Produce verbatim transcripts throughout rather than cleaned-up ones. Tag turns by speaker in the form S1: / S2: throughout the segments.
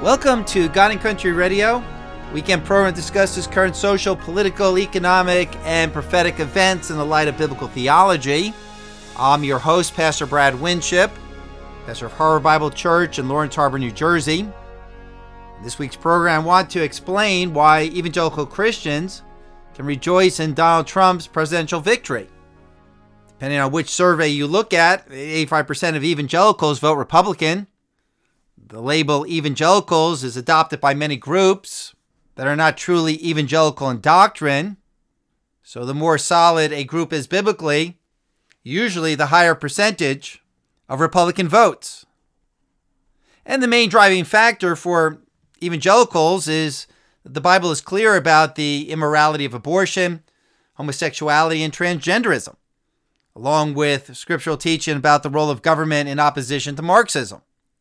S1: Welcome to God and Country Radio. Weekend program discusses current social, political, economic, and prophetic events in the light of biblical theology. I'm your host, Pastor Brad Winship, pastor of Horror Bible Church in Lawrence Harbor, New Jersey. In this week's program, I want to explain why evangelical Christians can rejoice in Donald Trump's presidential victory. Depending on which survey you look at, eighty-five percent of evangelicals vote Republican. The label evangelicals is adopted by many groups that are not truly evangelical in doctrine. So the more solid a group is biblically, usually the higher percentage of Republican votes. And the main driving factor for evangelicals is that the Bible is clear about the immorality of abortion, homosexuality, and transgenderism, along with scriptural teaching about the role of government in opposition to Marxism.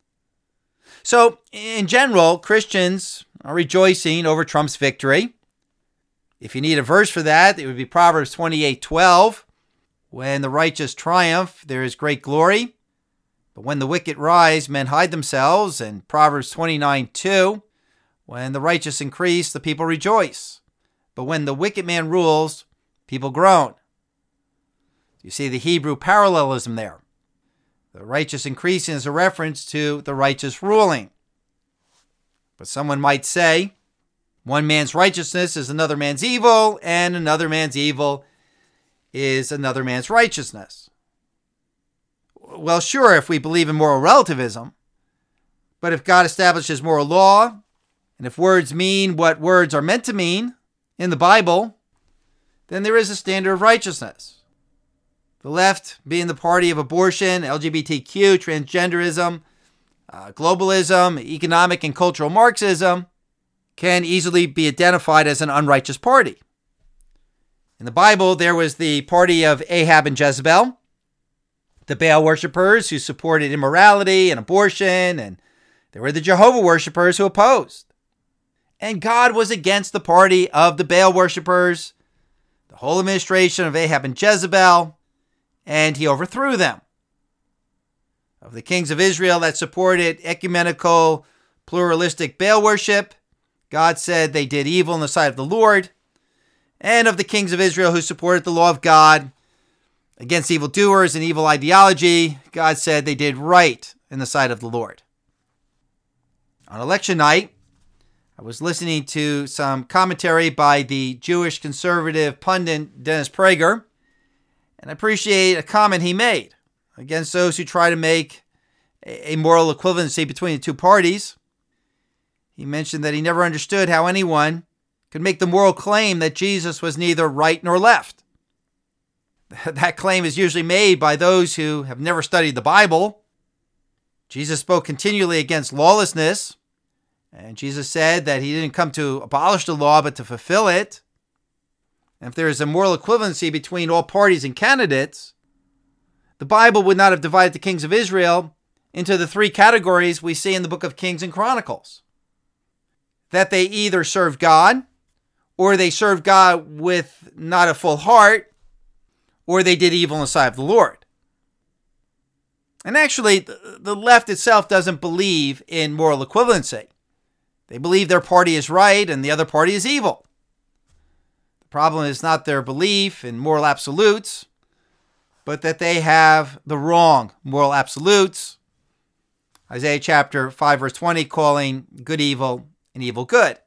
S1: So, in general, Christians are rejoicing over Trump's victory. If you need a verse for that, it would be Proverbs twenty-eight twelve. When the righteous triumph, there is great glory. But when the wicked rise, men hide themselves. And Proverbs twenty-nine two. When the righteous increase, the people rejoice. But when the wicked man rules, people groan. You see the Hebrew parallelism there. The righteous increasing is a reference to the righteous ruling. But someone might say, one man's righteousness is another man's evil, and another man's evil is another man's righteousness. Well, sure, if we believe in moral relativism, but if God establishes moral law, and if words mean what words are meant to mean in the Bible, then there is a standard of righteousness. The left being the party of abortion, L G B T Q, transgenderism, uh, globalism, economic and cultural Marxism, can easily be identified as an unrighteous party. In the Bible, there was the party of Ahab and Jezebel, the Baal worshippers who supported immorality and abortion, and there were the Jehovah worshippers who opposed. And God was against the party of the Baal worshippers, the whole administration of Ahab and Jezebel, and he overthrew them. Of the kings of Israel that supported ecumenical, pluralistic Baal worship, God said they did evil in the sight of the Lord. And of the kings of Israel who supported the law of God against evildoers and evil ideology, God said they did right in the sight of the Lord. On election night, I was listening to some commentary by the Jewish conservative pundit Dennis Prager, and I appreciate a comment he made against those who try to make a moral equivalency between the two parties. He mentioned that he never understood how anyone could make the moral claim that Jesus was neither right nor left. That claim is usually made by those who have never studied the Bible. Jesus spoke continually against lawlessness, and Jesus said that he didn't come to abolish the law but to fulfill it. And if there is a moral equivalency between all parties and candidates, the Bible would not have divided the kings of Israel into the three categories we see in the book of Kings and Chronicles. That they either served God, or they served God with not a full heart, or they did evil in the sight of the Lord. And actually, the left itself doesn't believe in moral equivalency. They believe their party is right and the other party is evil. The problem is not their belief in moral absolutes, but that they have the wrong moral absolutes. Isaiah chapter five, verse twenty, calling good evil and evil good.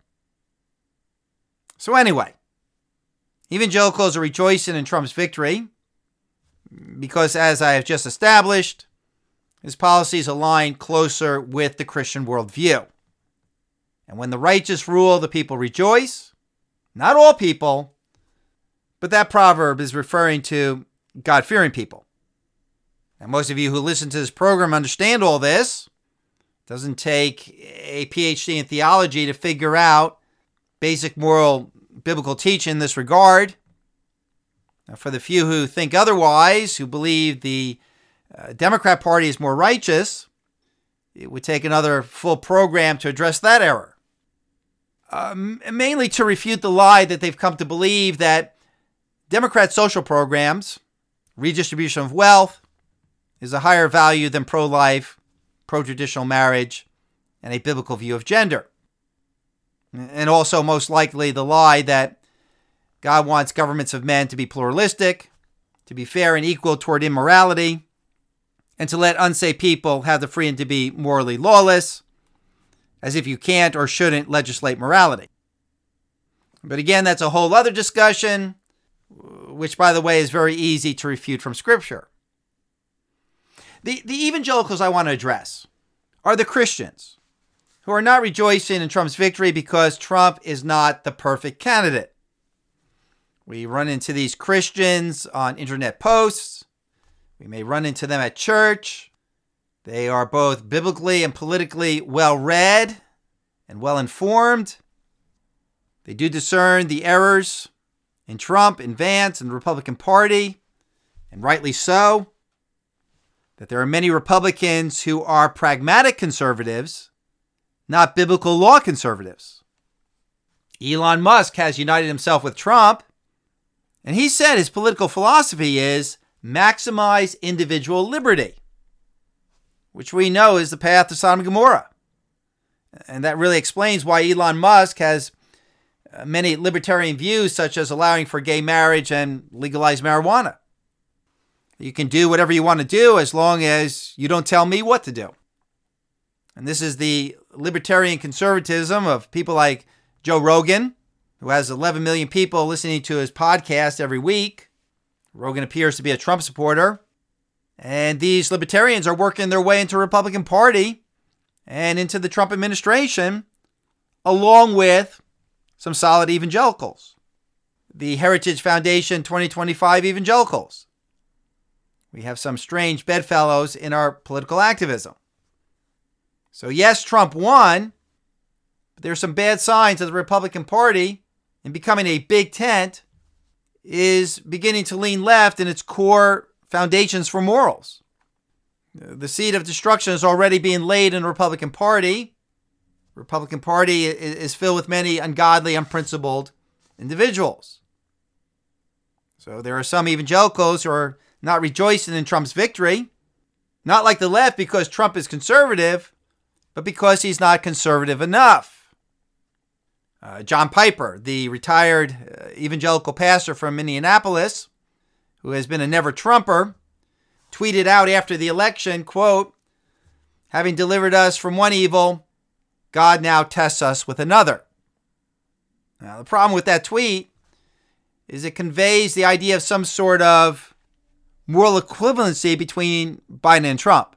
S1: So anyway, evangelicals are rejoicing in Trump's victory because, as I have just established, his policies align closer with the Christian worldview. And when the righteous rule, the people rejoice. Not all people, but that proverb is referring to God-fearing people. And most of you who listen to this program understand all this. It doesn't take a P H D in theology to figure out basic moral biblical teaching in this regard. Now, for the few who think otherwise, who believe the uh, Democrat Party is more righteous, it would take another full program to address that error. Uh, mainly to refute the lie that they've come to believe that Democrat social programs, redistribution of wealth, is a higher value than pro-life, pro-traditional marriage, and a biblical view of gender. And also, most likely, the lie that God wants governments of men to be pluralistic, to be fair and equal toward immorality, and to let unsaved people have the freedom to be morally lawless, as if you can't or shouldn't legislate morality. But again, that's a whole other discussion, which, by the way, is very easy to refute from Scripture. The, the evangelicals I want to address are the Christians who are not rejoicing in Trump's victory because Trump is not the perfect candidate. We run into these Christians on internet posts. We may run into them at church. They are both biblically and politically well-read and well-informed. They do discern the errors in Trump, in Vance, and the Republican Party, and rightly so. That there are many Republicans who are pragmatic conservatives, not biblical law conservatives. Elon Musk has united himself with Trump, and he said his political philosophy is maximize individual liberty, which we know is the path to Sodom and Gomorrah. And that really explains why Elon Musk has many libertarian views, such as allowing for gay marriage and legalized marijuana. You can do whatever you want to do as long as you don't tell me what to do. And this is the libertarian conservatism of people like Joe Rogan, who has eleven million people listening to his podcast every week. Rogan appears to be a Trump supporter. And these libertarians are working their way into the Republican Party and into the Trump administration, along with some solid evangelicals. The Heritage Foundation twenty twenty-five evangelicals. We have some strange bedfellows in our political activism. So yes, Trump won, but there's some bad signs that the Republican Party, in becoming a big tent, is beginning to lean left in its core foundations for morals. The seed of destruction is already being laid in the Republican Party. The Republican Party is filled with many ungodly, unprincipled individuals. So there are some evangelicals who are not rejoicing in Trump's victory, not like the left because Trump is conservative, but because he's not conservative enough. Uh, John Piper, the retired uh, evangelical pastor from Minneapolis, who has been a never-Trumper, tweeted out after the election, quote, "Having delivered us from one evil, God now tests us with another." Now, the problem with that tweet is it conveys the idea of some sort of moral equivalency between Biden and Trump.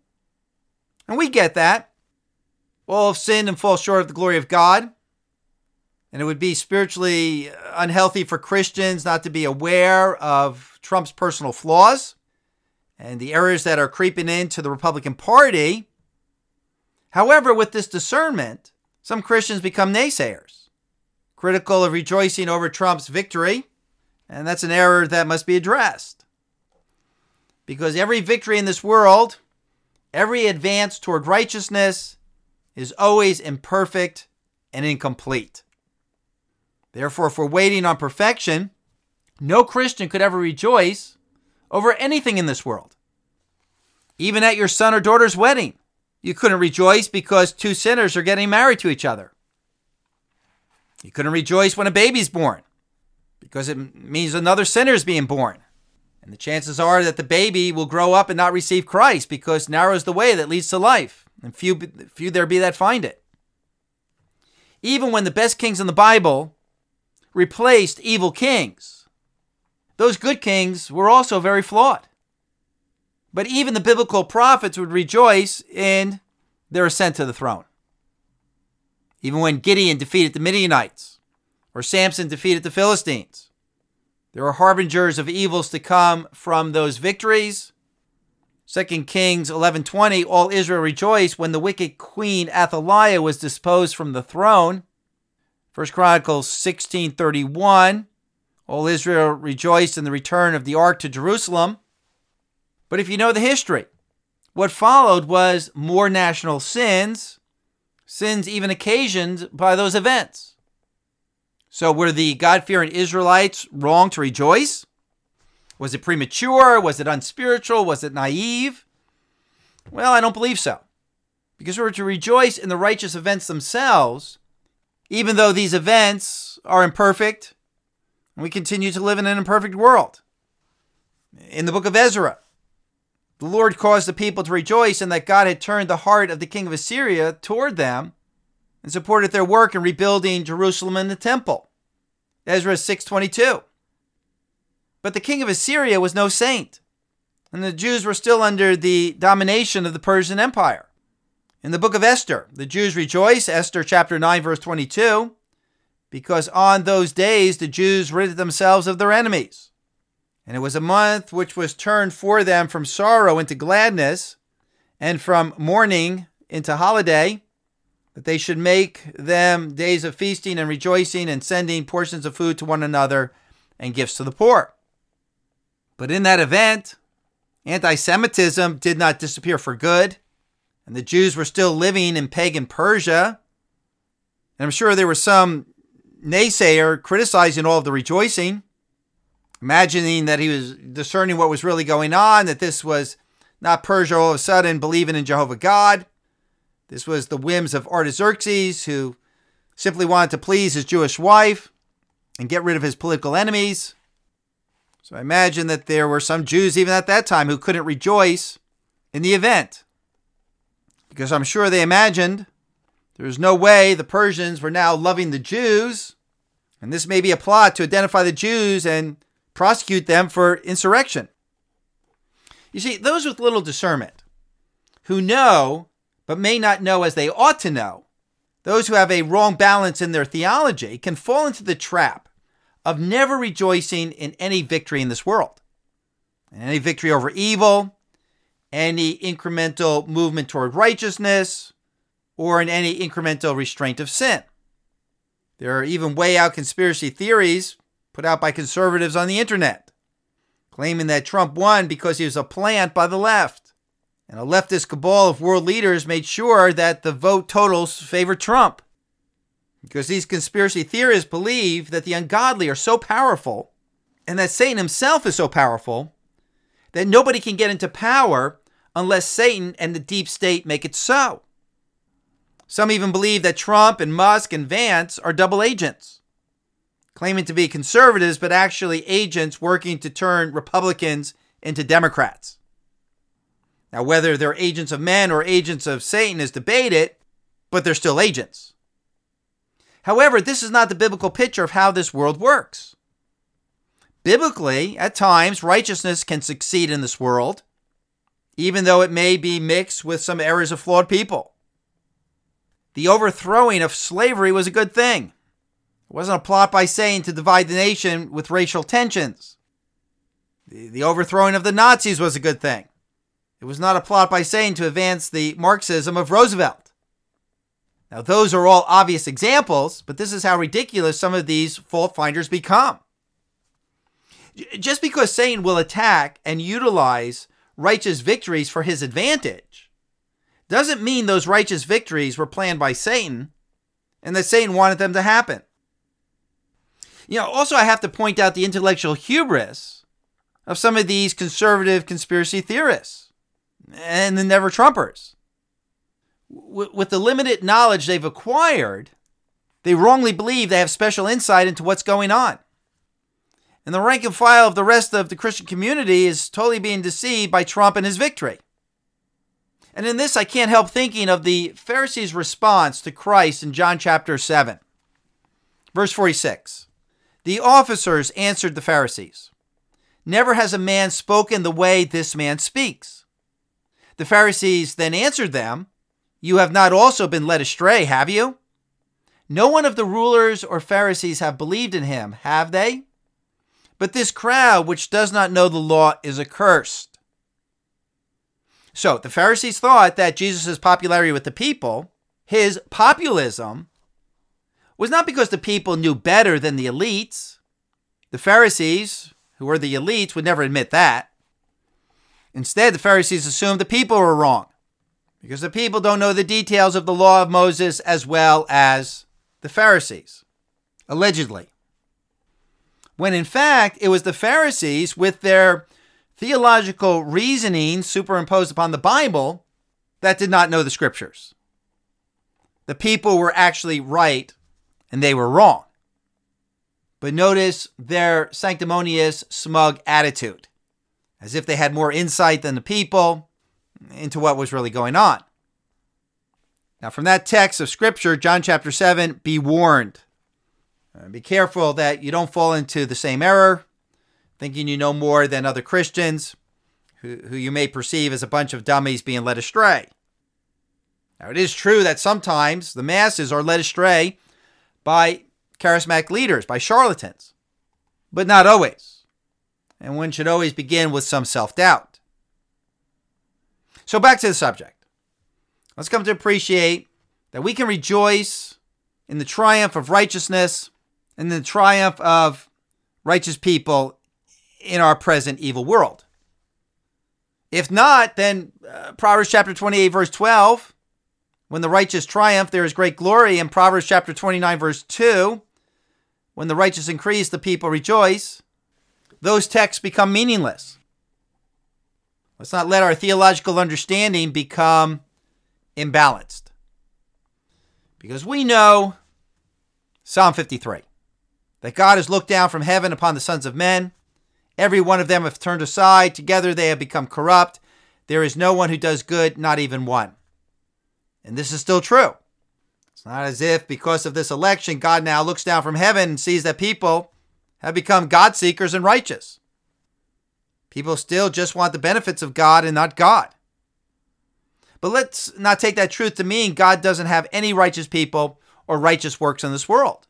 S1: And we get that. All have sinned and fall short of the glory of God. And it would be spiritually unhealthy for Christians not to be aware of Trump's personal flaws and the errors that are creeping into the Republican Party. However, with this discernment, some Christians become naysayers, critical of rejoicing over Trump's victory, and that's an error that must be addressed. Because every victory in this world, every advance toward righteousness, is always imperfect and incomplete. Therefore, if we're waiting on perfection, no Christian could ever rejoice over anything in this world. Even at your son or daughter's wedding, you couldn't rejoice because two sinners are getting married to each other. You couldn't rejoice when a baby's born because it means another sinner is being born. And the chances are that the baby will grow up and not receive Christ because narrow is the way that leads to life, and few, few there be that find it. Even when the best kings in the Bible replaced evil kings, those good kings were also very flawed. But even the biblical prophets would rejoice in their ascent to the throne. Even when Gideon defeated the Midianites or Samson defeated the Philistines, there are harbingers of evils to come from those victories. Second Kings eleven twenty, all Israel rejoiced when the wicked queen Athaliah was disposed from the throne. First Chronicles sixteen thirty-one, all Israel rejoiced in the return of the ark to Jerusalem. But if you know the history, what followed was more national sins, sins even occasioned by those events. So were the God-fearing Israelites wrong to rejoice? Was it premature? Was it unspiritual? Was it naive? Well, I don't believe so. because we're to rejoice in the righteous events themselves, even though these events are imperfect and we continue to live in an imperfect world. In the book of Ezra, the Lord caused the people to rejoice in that God had turned the heart of the king of Assyria toward them and supported their work in rebuilding Jerusalem and the temple. Ezra six twenty-two. But the king of Assyria was no saint, and the Jews were still under the domination of the Persian Empire. In the book of Esther, the Jews rejoice, Esther chapter nine, verse twenty-two, because on those days the Jews rid themselves of their enemies. And it was a month which was turned for them from sorrow into gladness, and from mourning into holiday, that they should make them days of feasting and rejoicing and sending portions of food to one another and gifts to the poor. But in that event, anti-Semitism did not disappear for good, and the Jews were still living in pagan Persia. And I'm sure there was some naysayer criticizing all of the rejoicing, imagining that he was discerning what was really going on, that this was not Persia all of a sudden believing in Jehovah God. This was the whims of Artaxerxes, who simply wanted to please his Jewish wife and get rid of his political enemies. So I imagine that there were some Jews even at that time who couldn't rejoice in the event, because I'm sure they imagined there was no way the Persians were now loving the Jews, and this may be a plot to identify the Jews and prosecute them for insurrection. You see, those with little discernment, who know but may not know as they ought to know, those who have a wrong balance in their theology, can fall into the trap of never rejoicing in any victory in this world, in any victory over evil, any incremental movement toward righteousness, or in any incremental restraint of sin. There are even way out conspiracy theories put out by conservatives on the internet, claiming that Trump won because he was a plant by the left. And a leftist cabal of world leaders made sure that the vote totals favored Trump, because these conspiracy theorists believe that the ungodly are so powerful and that Satan himself is so powerful that nobody can get into power unless Satan and the deep state make it so. Some even believe that Trump and Musk and Vance are double agents, claiming to be conservatives but actually agents working to turn Republicans into Democrats. Now, whether they're agents of men or agents of Satan is debated, but they're still agents. However, this is not the biblical picture of how this world works. Biblically, at times, righteousness can succeed in this world, even though it may be mixed with some errors of flawed people. The overthrowing of slavery was a good thing. It wasn't a plot by Satan to divide the nation with racial tensions. The, the overthrowing of the Nazis was a good thing. It was not a plot by Satan to advance the Marxism of Roosevelt. Now, those are all obvious examples, but this is how ridiculous some of these fault finders become. Just because Satan will attack and utilize righteous victories for his advantage doesn't mean those righteous victories were planned by Satan and that Satan wanted them to happen. You know, also I have to point out the intellectual hubris of some of these conservative conspiracy theorists and the Never Trumpers. With the limited knowledge they've acquired, they wrongly believe they have special insight into what's going on. And the rank and file of the rest of the Christian community is totally being deceived by Trump and his victory. And in this, I can't help thinking of the Pharisees' response to Christ in John chapter seven. Verse forty-six. The officers answered the Pharisees, "Never has a man spoken the way this man speaks." The Pharisees then answered them, "You have not also been led astray, have you? No one of the rulers or Pharisees have believed in him, have they? But this crowd which does not know the law is accursed." So the Pharisees thought that Jesus' popularity with the people, his populism, was not because the people knew better than the elites. The Pharisees, who were the elites, would never admit that. Instead, the Pharisees assumed the people were wrong, because the people don't know the details of the law of Moses as well as the Pharisees, allegedly. When in fact, it was the Pharisees, with their theological reasoning superimposed upon the Bible, that did not know the scriptures. The people were actually right and they were wrong. But notice their sanctimonious, smug attitude, as if they had more insight than the people into what was really going on. Now, from that text of scripture, John chapter seven, be warned. Uh, be careful that you don't fall into the same error, thinking you know more than other Christians, who, who you may perceive as a bunch of dummies being led astray. Now, it is true that sometimes the masses are led astray by charismatic leaders, by charlatans, but not always. And one should always begin with some self-doubt. So back to the subject. Let's come to appreciate that we can rejoice in the triumph of righteousness and the triumph of righteous people in our present evil world. If not, then uh, Proverbs chapter twenty-eight, verse twelve, when the righteous triumph, there is great glory. And Proverbs chapter twenty-nine, verse two, when the righteous increase, the people rejoice. Those texts become meaningless. Let's not let our theological understanding become imbalanced. Because we know Psalm fifty-three, that God has looked down from heaven upon the sons of men. Every one of them have turned aside. Together they have become corrupt. There is no one who does good, not even one. And this is still true. It's not as if because of this election, God now looks down from heaven and sees that people have become God seekers and righteous. People still just want the benefits of God and not God. But let's not take that truth to mean God doesn't have any righteous people or righteous works in this world.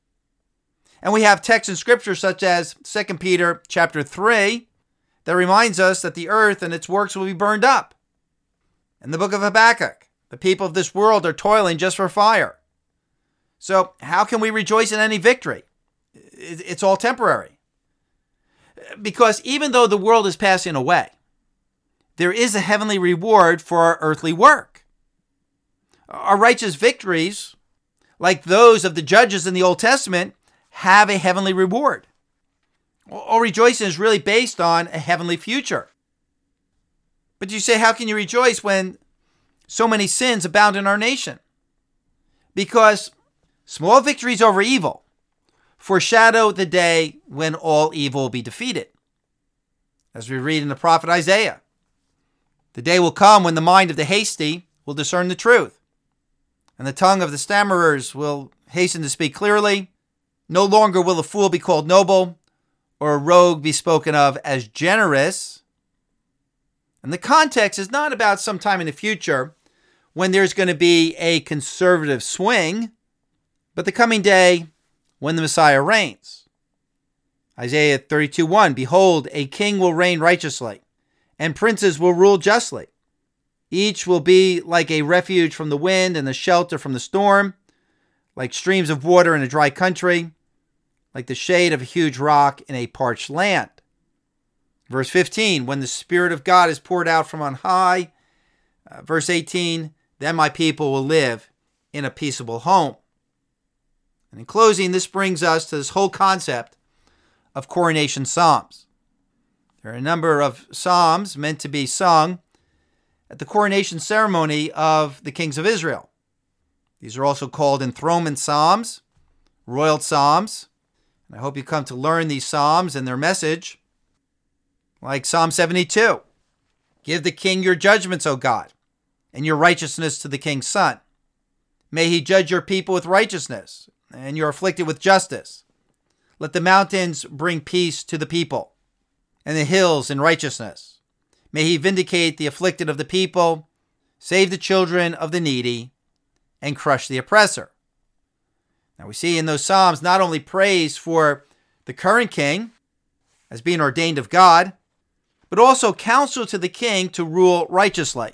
S1: And we have texts in scripture such as Second Peter chapter three that reminds us that the earth and its works will be burned up. In the book of Habakkuk, the people of this world are toiling just for fire. So how can we rejoice in any victory? It's all temporary. Because even though the world is passing away, there is a heavenly reward for our earthly work. Our righteous victories, like those of the judges in the Old Testament, have a heavenly reward. All rejoicing is really based on a heavenly future. But you say, how can you rejoice when so many sins abound in our nation? Because small victories over evil foreshadow the day when all evil will be defeated. As we read in the prophet Isaiah, the day will come when the mind of the hasty will discern the truth, and the tongue of the stammerers will hasten to speak clearly. No longer will a fool be called noble, or a rogue be spoken of as generous. And the context is not about some time in the future when there's going to be a conservative swing, but the coming day when the Messiah reigns. Isaiah thirty-two one, behold, a king will reign righteously, and princes will rule justly. Each will be like a refuge from the wind and a shelter from the storm, like streams of water in a dry country, like the shade of a huge rock in a parched land. Verse fifteen, when the Spirit of God is poured out from on high. Uh, verse eighteen, then my people will live in a peaceable home. And in closing, this brings us to this whole concept of coronation psalms. There are a number of psalms meant to be sung at the coronation ceremony of the kings of Israel. These are also called enthronement psalms, royal psalms. And I hope you come to learn these psalms and their message, like Psalm seventy-two. Give the king your judgments, O God, and your righteousness to the king's son. May he judge your people with righteousness, and your afflicted with justice. Let the mountains bring peace to the people, and the hills in righteousness. May he vindicate the afflicted of the people, save the children of the needy, and crush the oppressor. Now we see in those Psalms not only praise for the current king as being ordained of God, but also counsel to the king to rule righteously.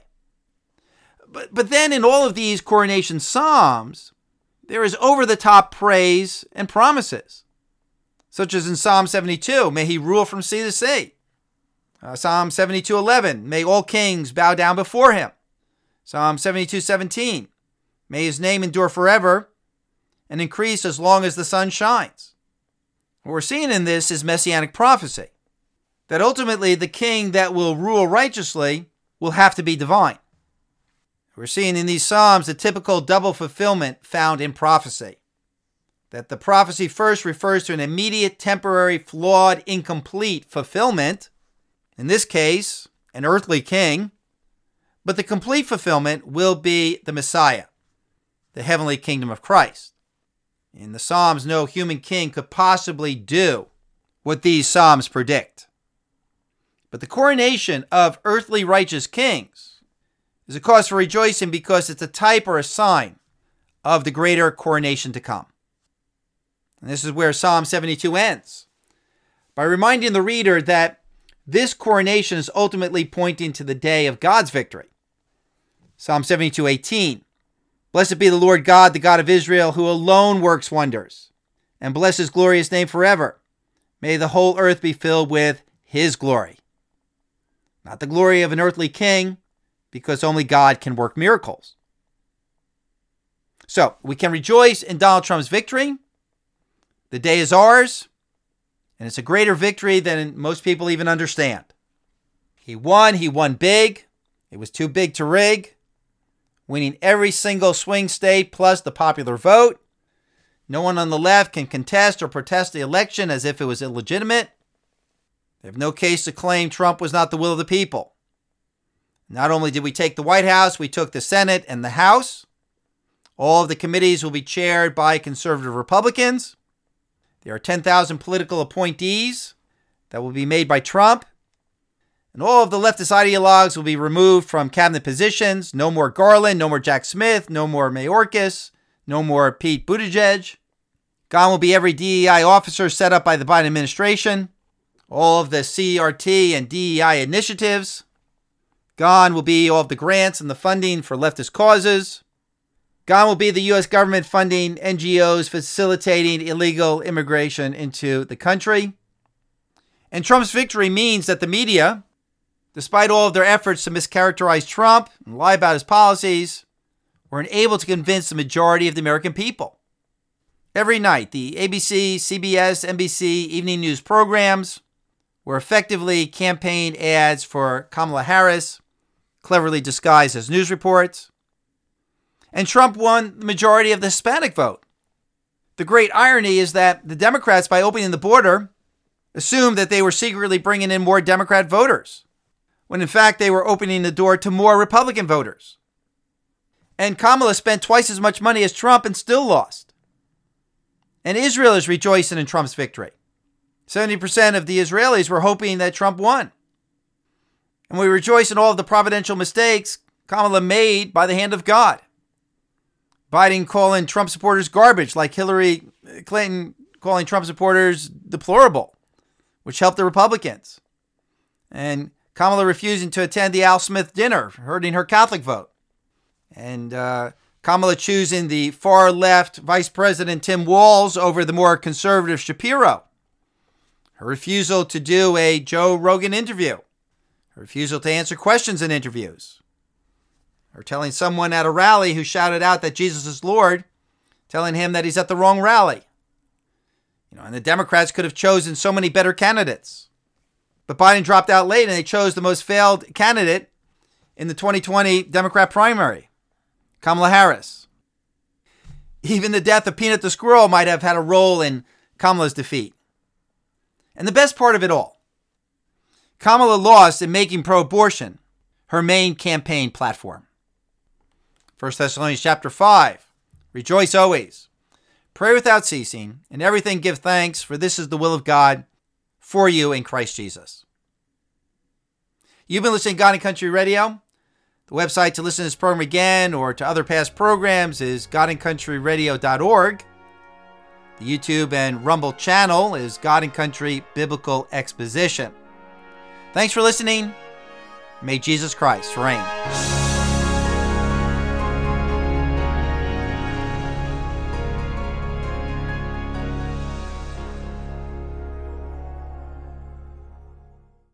S1: But, but then in all of these coronation Psalms, there is over-the-top praise and promises, such as in Psalm seventy-two, may he rule from sea to sea. Uh, Psalm seventy-two eleven, may all kings bow down before him. Psalm seventy-two seventeen, may his name endure forever and increase as long as the sun shines. What we're seeing in this is messianic prophecy, that ultimately the king that will rule righteously will have to be divine. We're seeing in these Psalms the typical double fulfillment found in prophecy. That the prophecy first refers to an immediate, temporary, flawed, incomplete fulfillment, in this case, an earthly king, but the complete fulfillment will be the Messiah, the heavenly kingdom of Christ. In the Psalms, no human king could possibly do what these Psalms predict. But the coronation of earthly righteous kings is a cause for rejoicing because it's a type or a sign of the greater coronation to come. And this is where Psalm seventy-two ends, by reminding the reader that this coronation is ultimately pointing to the day of God's victory. Psalm seventy-two eighteen, Blessed be the Lord God, the God of Israel, who alone works wonders, and bless his glorious name forever. May the whole earth be filled with his glory. Not the glory of an earthly king, because only God can work miracles. So, we can rejoice in Donald Trump's victory. The day is ours, and it's a greater victory than most people even understand. He won, he won big. It was too big to rig, winning every single swing state plus the popular vote. No one on the left can contest or protest the election as if it was illegitimate. They have no case to claim Trump was not the will of the people. Not only did we take the White House, we took the Senate and the House. All of the committees will be chaired by conservative Republicans. There are ten thousand political appointees that will be made by Trump. And all of the leftist ideologues will be removed from cabinet positions. No more Garland, no more Jack Smith, no more Mayorkas, no more Pete Buttigieg. Gone will be every D E I officer set up by the Biden administration. All of the C R T and D E I initiatives. Gone will be all of the grants and the funding for leftist causes. Gone will be the U S government funding N G Os facilitating illegal immigration into the country. And Trump's victory means that the media, despite all of their efforts to mischaracterize Trump and lie about his policies, were unable to convince the majority of the American people. Every night, the A B C, C B S, N B C evening news programs were effectively campaign ads for Kamala Harris, cleverly disguised as news reports. And Trump won the majority of the Hispanic vote. The great irony is that the Democrats, by opening the border, assumed that they were secretly bringing in more Democrat voters, when in fact they were opening the door to more Republican voters. And Kamala spent twice as much money as Trump and still lost. And Israel is rejoicing in Trump's victory. seventy percent of the Israelis were hoping that Trump won. And we rejoice in all of the providential mistakes Kamala made by the hand of God. Biden calling Trump supporters garbage, like Hillary Clinton calling Trump supporters deplorable, which helped the Republicans. And Kamala refusing to attend the Al Smith dinner, hurting her Catholic vote. And uh, Kamala choosing the far-left Vice President Tim Walz over the more conservative Shapiro. Her refusal to do a Joe Rogan interview. Her refusal to answer questions in interviews. Or telling someone at a rally who shouted out that Jesus is Lord, telling him that he's at the wrong rally. You know, and the Democrats could have chosen so many better candidates. But Biden dropped out late and they chose the most failed candidate in the twenty twenty Democrat primary, Kamala Harris. Even the death of Peanut the squirrel might have had a role in Kamala's defeat. And the best part of it all, Kamala lost in making pro-abortion her main campaign platform. First Thessalonians chapter five, rejoice always, pray without ceasing, in everything give thanks, for this is the will of God for you in Christ Jesus. You've been listening to God and Country Radio. The website to listen to this program again or to other past programs is god and country radio dot org. The YouTube and Rumble channel is God and Country Biblical Exposition. Thanks for listening. May Jesus Christ reign.